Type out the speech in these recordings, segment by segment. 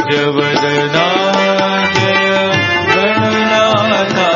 गजवदना जय गणनाथा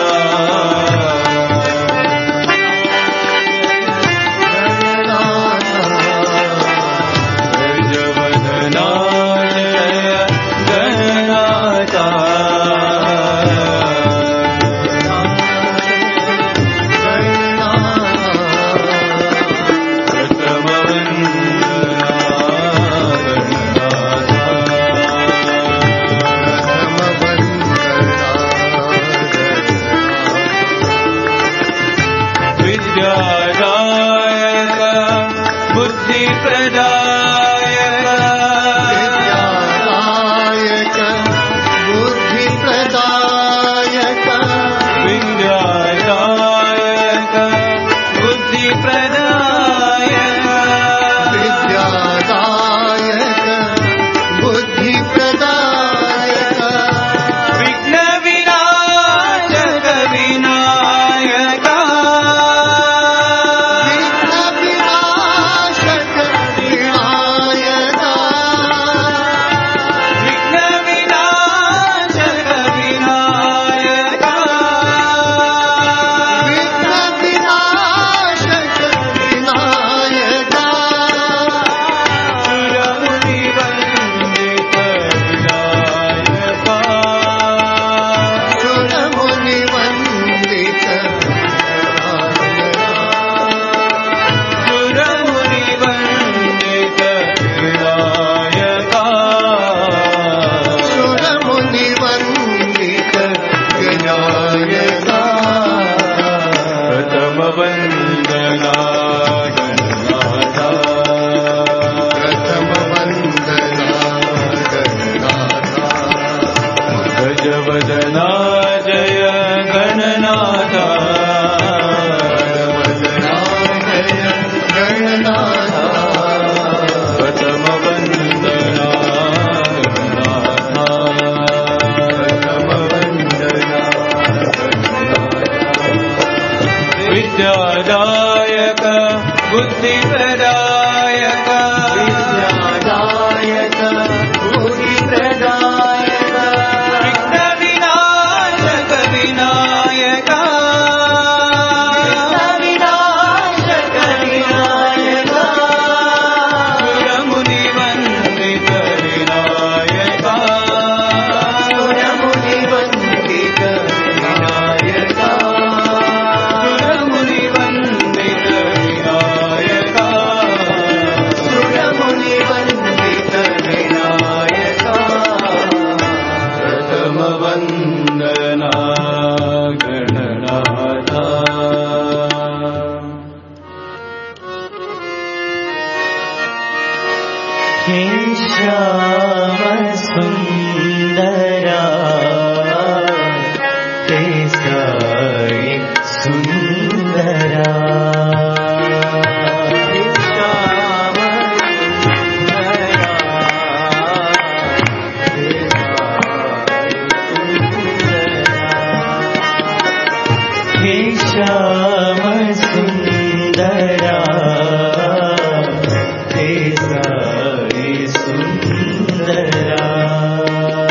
विद्यादायक बुद्धिप्रदायक विद्यादायक बुद्धिप्रदायक विघ्न विनाशक विनायक विनाशक विनायक सुरमुनि वन्दित विनायक सुरमुनि वन्दित विनायक सुंदरा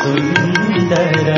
सुंदरा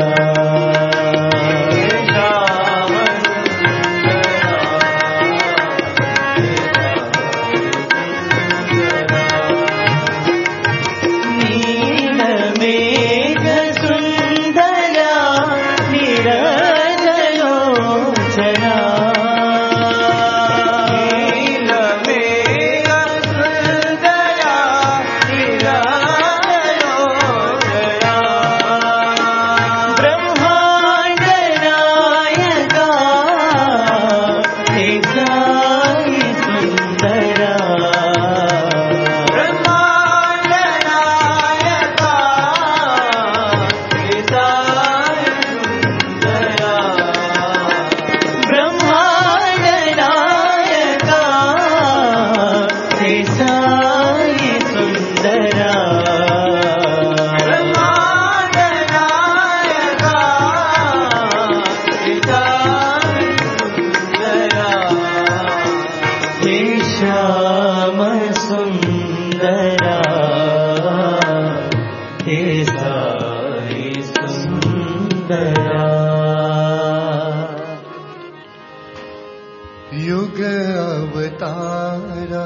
युग अवतारा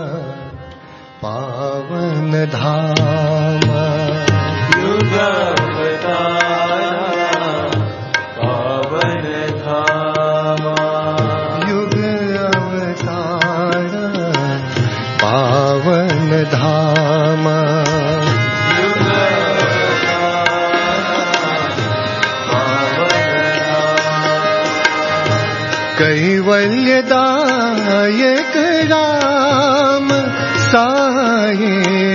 पावन धाम युग अवतारा पावन धाम युग अवतारा पावन धाम युग कैवल्यदायक राम साये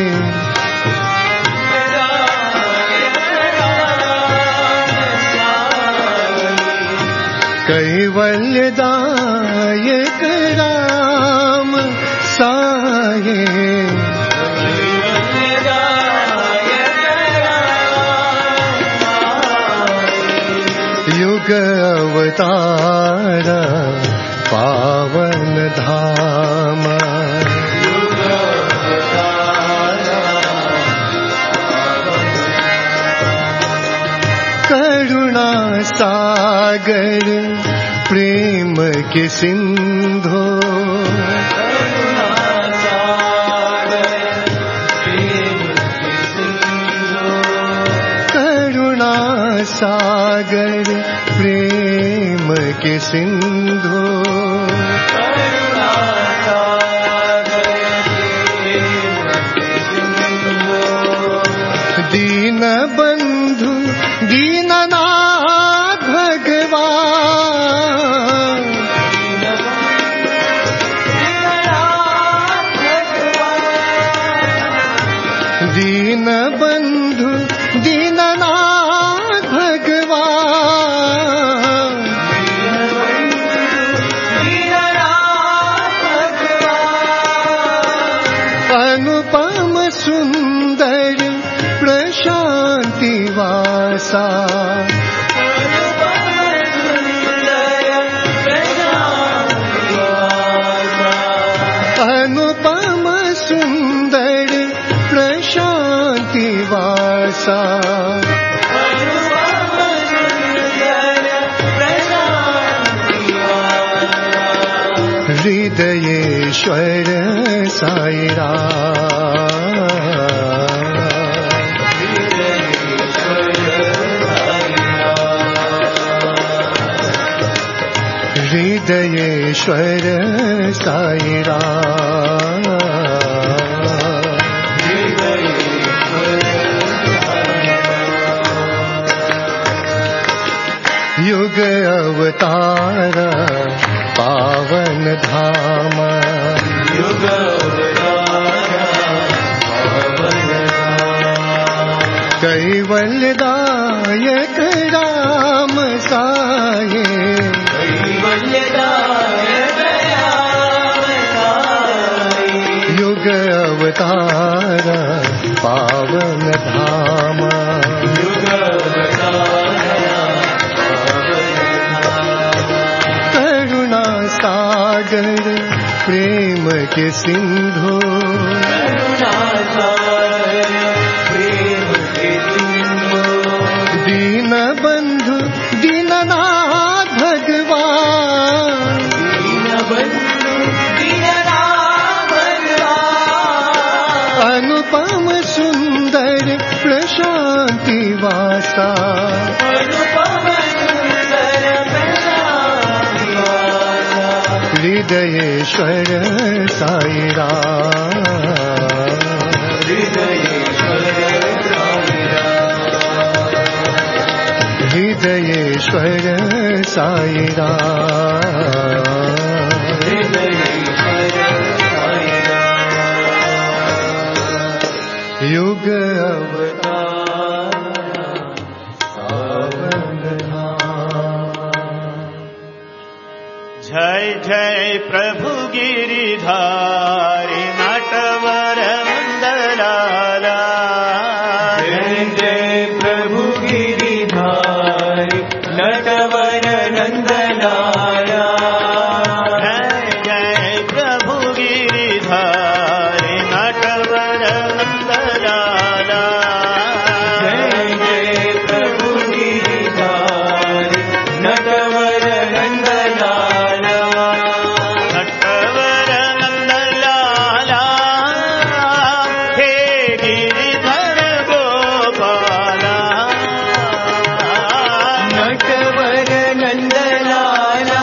कैवल्यदायक राम साये युग अवतार पावन धाम करुणा सागर प्रेम के सिंधु करुणा सागर प्रेम के सिंधु दीन बंधु दीननाथ भगवान दीन बंधु दीननाथ भगवान अनुपम सुंदर प्रशांति वासा अनुपम सुंदर प्रशांति वासा हृदयेश्वर साई हृदयेश्वर साई युग अवतार पावन धाम युग कैवल्यदायक राम साये युग अवतार पावन धाम करुणा सागर प्रेम के सिंधु निवासा अनुपम सुंदर निवासा हृदयेश्वर साई राम हृदयेश्वर साई राम युग जय जय प्रभु गिरिधारी नटवर नंदलाला जय जय प्रभु गिरिधारी नटवर नंदलाला जय जय प्रभु गिरिधारी नटवर नंदलाला जय जय प्रभु गिरिधारी नटवर नंदलाला नटवर नंदलाला हे गिरिधर गोपाला नटवर नंदलाला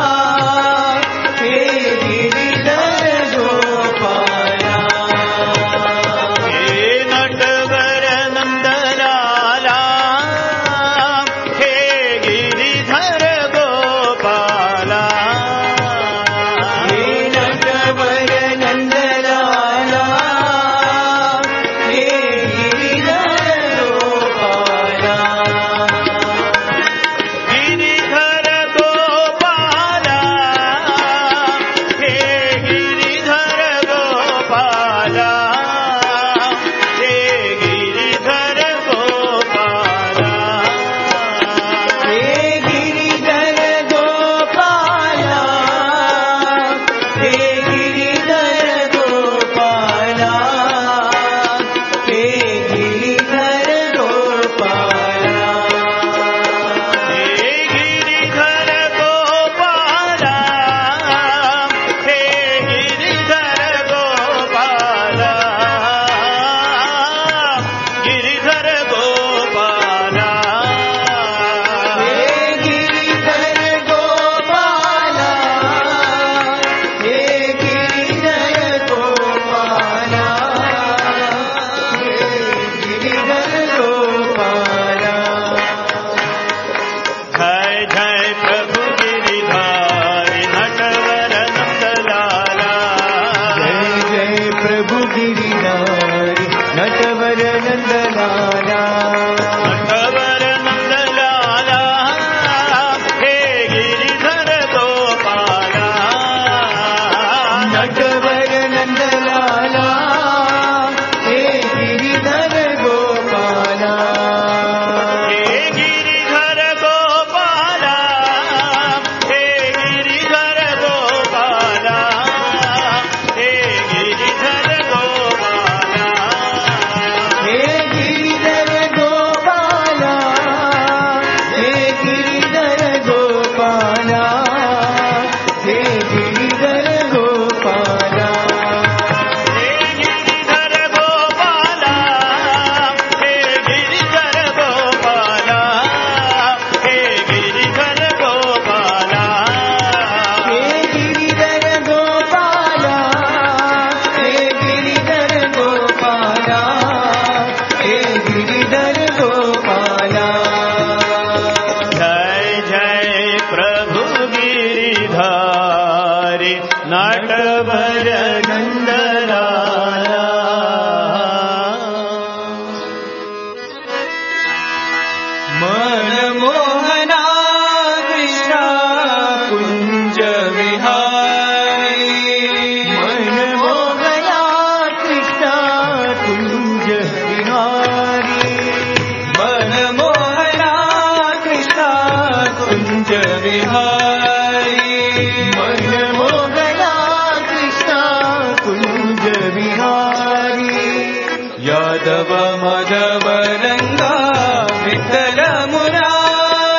हे गिरिधर गोपाला हे नटवर नंदलाला हे गिरिधर गोपाला हे नटवर नंदलाला हे गिरिधर गोपाला गिरिधर गोपाला हे गिरिधर गोपाला हे गिरिधर गोपाला हे गिरिधर गोपाला हे गिरिधर गोपाला हे गिरिधर गोपाला हे गिरिधर गोपाला हे गिरिधर गोपाला गिरिधर गोपाला हे गिरिधर गोपाला हे गिरिधर गोपाला हे गिरिधर गोपाला जय जय प्रभु गिरिधारी नटवर नंदलाला जय जय प्रभु गिरिधारी नटवर नंदलाला नटवर नंदलाला हे गिरिधर गोपाला नटवर नंदलाला हे गिरिधर गोपाला हे गिरिधर गोपाला हे गिरिधर गोपाला हे गिरिधर गोपाला हे गिरिधर गोपाला हे गिरिधर गोपाला हे गिरिधर गोपाला हे गिरिधर गोपाला हे गिरिधर गोपाला हे गिरिधर गोपाला हे गिरिधर गोपाला हे गिरिधर गोपाला हे गिरिधर गोपाला जय जय प्रभु गिरिधारी नटवर नंदलाला मनमोहना कृष्णा कुंज विहारी मनमोहना कृष्णा कुंज विहारी मनमोहना कृष्णा कुंज विहारी मनमोहना कृष्णा कुंज विहारी यादव माधव रंगा विठ्ठल मुरारी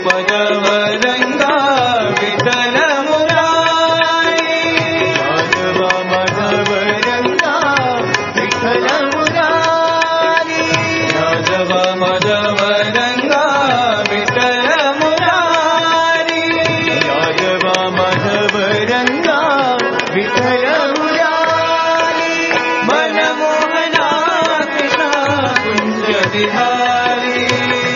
माधव रंगा विठल मुरारी यादव माधव रंगा विठल मुरारी यादव माधव रंगा विठल मुरारी यादव माधव रंगा विठल मुरारी मनमोहना कृष्ण कुंज विहारी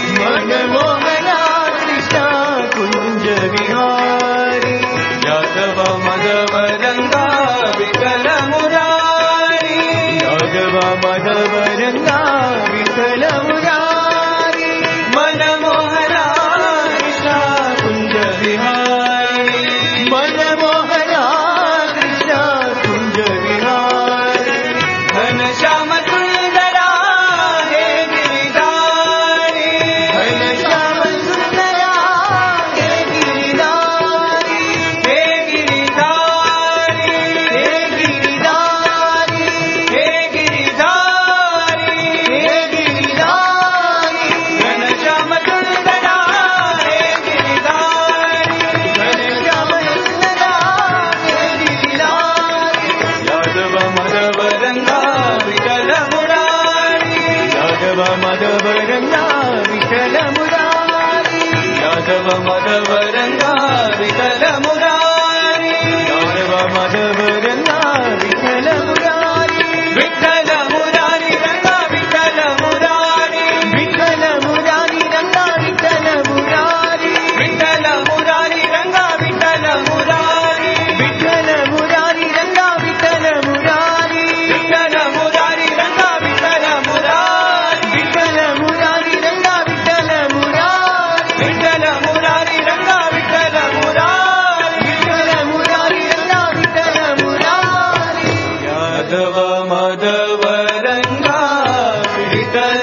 मनमोहना कृष्ण कुंज विहारी यादव माधव रंगा विठल मुरारी यादव माधव रंगा विठल मुरारी मनमोहना कृष्ण कुंज विहारी मनमोहना कृष्ण कुंज विहारी घनश्याम सुंदरा हे गिरिधारी घनश्याम सुंदरा हे गिरिधारी हे गिरिधारी हे गिरिधारी हे गिरिधारी हे गिरिधारी घनश्याम सुंदरा हे गिरिधारी घनश्याम सुंदरा हे गिरिधारी यादव माधव रंगा विठल मुरारी यादव माधव रंगा विठल मुरारी यादव माधव रंगा विठल मुरारी यादव माधव रंगा विठल मुरारी विठल मुरारी रंगा विठल मुरारी विठल मुरारी रंगा विठल मुरारी विठल मुरारी रंगा विठल मुरारी विठल मुरारी रंगा विठल मुरारी विठल मुरारी रंगा विठल मुरारी विठल मुरारी रंगा विठल मुरारी विठल मुरारी रंगा विठल मुरारी विठल मुरारी रंगा विठल मुरारी यादव माधव रंगा विठल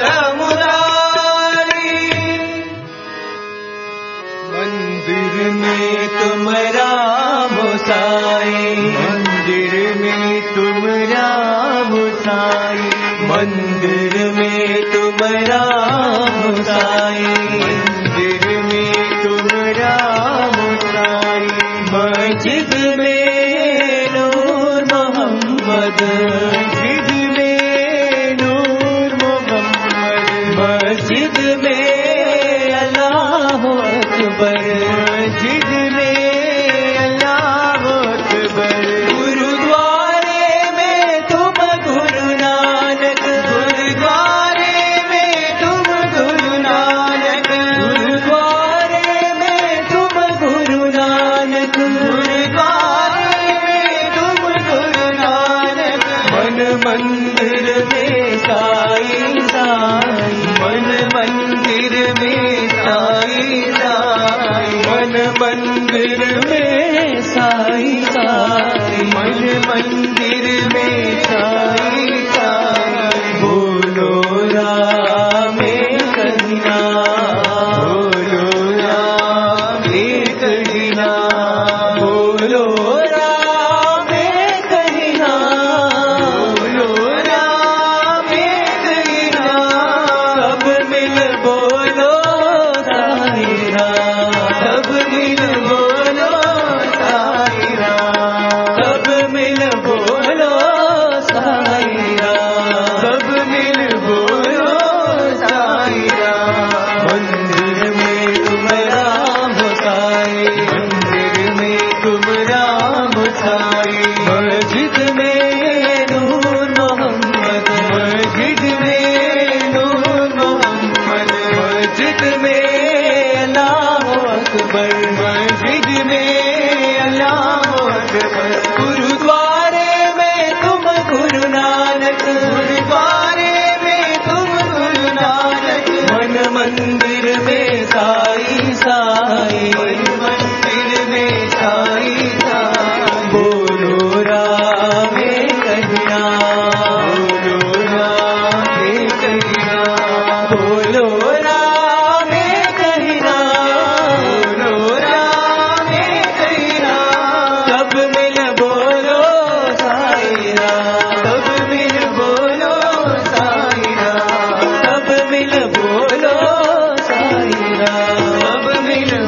मुरारी मंदिर में तुम राम साई मंदिर में तुम राम साई मंदिर में तुम राम साई मंदिर में तुम राम साई मस्जिद में नूर मोहम्मद मस्जिद में नूर मोहम्मद मस्जिद में अल्लाह अकबर मस्जिद में अल्लाह अकबर गुरुद्वारे में तुम गुरु नानक गुरुद्वारे में तुम गुरु नानक गुरुद्वारे में तुम गुरु नानक गुरुद्वारे में तुम गुरु नानक मन मंदिर में साई साई मन मंदिर में साई साई मन मंदिर में साई साई मन मंदिर में साई साई बोलो राम कन्या बोलो राम कन्या बोलो राम कन्या बोलो राम कन्या सब मिल बोलो साई राम सब मिल बोलो साई राम सब मिल बोलो साई राम सब मिल बोलो साई राम मंदिर में तुम राम साई मंदिर में तुम राम साई मस्जिद में नूर मोहम्मद मस्जिद में नूर मोहम्मद मस्जिद में अल्लाह अकबर मस्जिद में अल्लाह अकबर गुरुद्वारे में तुम गुरु नानक गुरुद्वारे में तुम गुरु नानक मन मंदिर में साई साई मन मंदिर में साई साई बोलो राम कन्या बोलो राम कन्या बोलो राम कन्या बोलो राम कन्या सब मिल बोलो साई राम सब मिल बोलो साई राम सब मिल बोलो साई राम सब मिल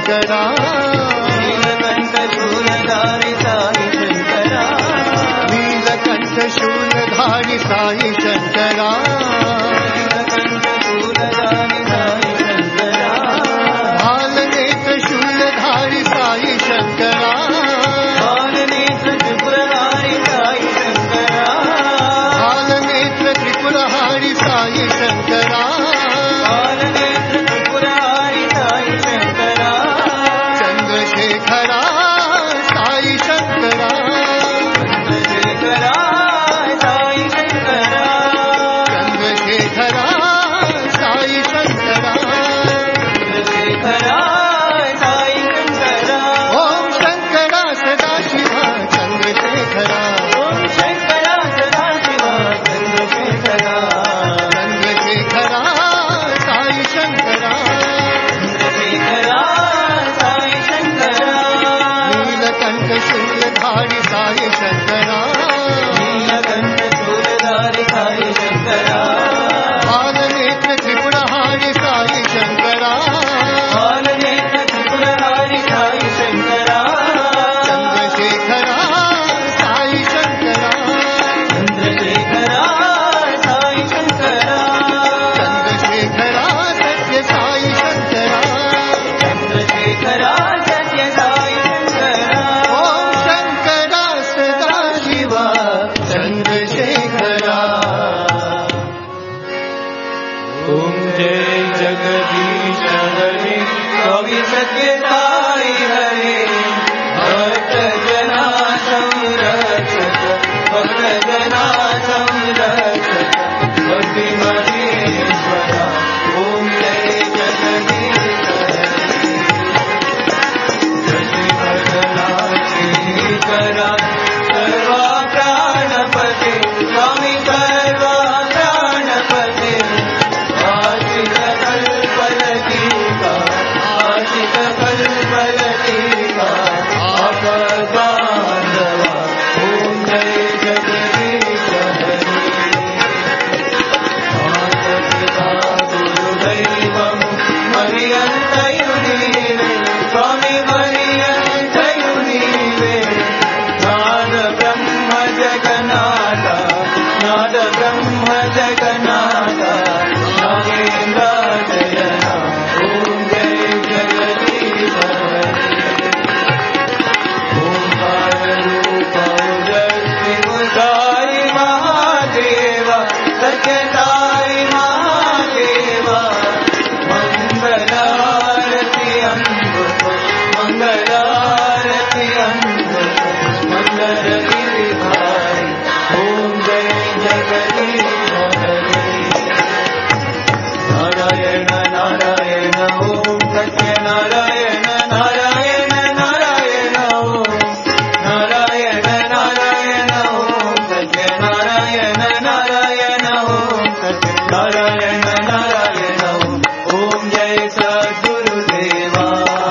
शंकरा नीलकंठ शूलधारी साई शंकरा नीलकंठ शूलधारी साई शंकरा नीलकंठ शूलधारी साई शंकरा भालनेत्र शूलधारी साई शंकरा भालनेत्र त्रिपुरधारी साई शंकरा भालनेत्र त्रिपुरहारी साई शंकरा भालनेत्र त्रिपुरहारी साई शंकरा चंद्रशेखरा साई शंकरा चंद्रशेखरा साई शंकरा चंद्रशेखरा साई शंकरा चंद्रशेखरा साई शंकरा ओम शंकरा सदाशिवा चंद्रशेखरा ओम शंकरा सदाशिवा चंद्रशेखरा चंद्रशेखरा साई शंकरा चंद्रशेखरा साई शंकरा नीलकंठ शूलधारी साई शंकरा नीलकंठ शूलधारी साई शंकरा भालनेत्र त्रिपुरहारी साई शंकरा भालनेत्र त्रिपुरहारी साई शंकरा चंद्रशेखरा साई शंकरा चंद्रशेखरा साई शंकरा चंद्रशेखरा सत्य साई शंकरा चंद्रशेखरा सत्य साई शंकरा ओम शंकरा सदाशिवा चंद्रशेखरा ओम जय जगदीश हरे स्वामी सत्य साई हरे भक्त जना संरक्षक भक्त जना संरक्षक भक्ति महेश्वरा ओम जय जगदीश हरे जय भगनाथीकरा सर्वा प्राणपते स्वामी सर्वा प्राणपते आशिक कल्पलतीका आशिक कल्पलतीका आपदानवा ओम जय जगदीश हरे माता गुरुदैवं मरियन्तयुनीवे स्वामी मरियन्तयुनीवे नाद ब्रह्म जगन्नाथ नाद ब्रह्म जगन्नाथ नागेन्द्राजयना ओम जय जगदीश हरे ओंकार रूप साई महादेव सत्य साई महादेव मंगलारति अमृत मंगलारति अमृत मंगलगिरि भाई ओम जय जगदीश हरे नारायण नारायण ओम सत्य नारायण नारायण नारायण ओम नारायण नारायण ओम सत्य नारायण नारायण ओम सत्य नारायण नारायण ओम जय सद्गुरुदेवा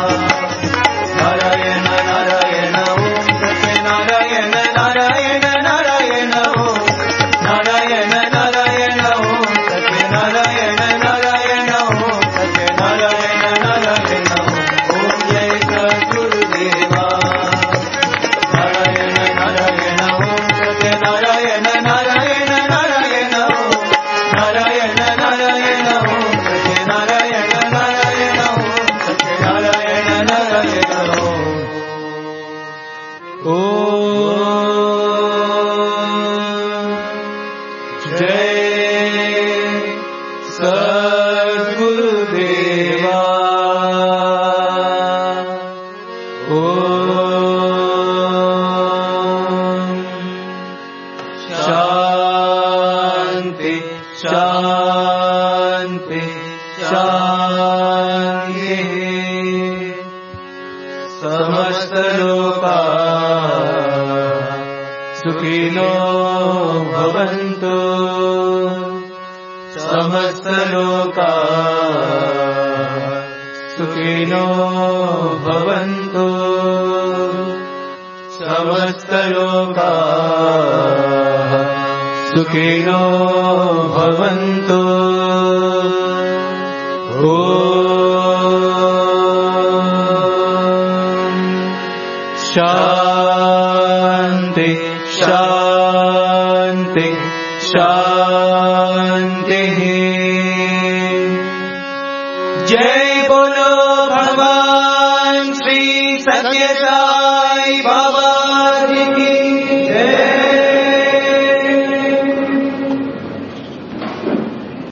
नारायण नारायण ओम सत्य नारायण नारायण नारायण ओम नारायण नारायण ओम सत्य नारायण नारायण ओम सत्य नारायण नारायण ओम जय सद्गुरुदेवा नारायण नारायण ओम सत्य नारायण नारायण नारायण ओम नारायण नारायण ओम सत्य नारायण नारायण ओम सत्य नारायण नारायण ओम जय सद्गुरुदेवा ओम शांति शांति शांति समस्त लोका सुखिनो भवन्तु समस्त लोका सुखिनो भवन्तु समस्त लोका सुखिनो भवन्तु ॐ शान्ति शान्ति शान्तिः। जय बोलो भगवान श्री सत्य साई बाबा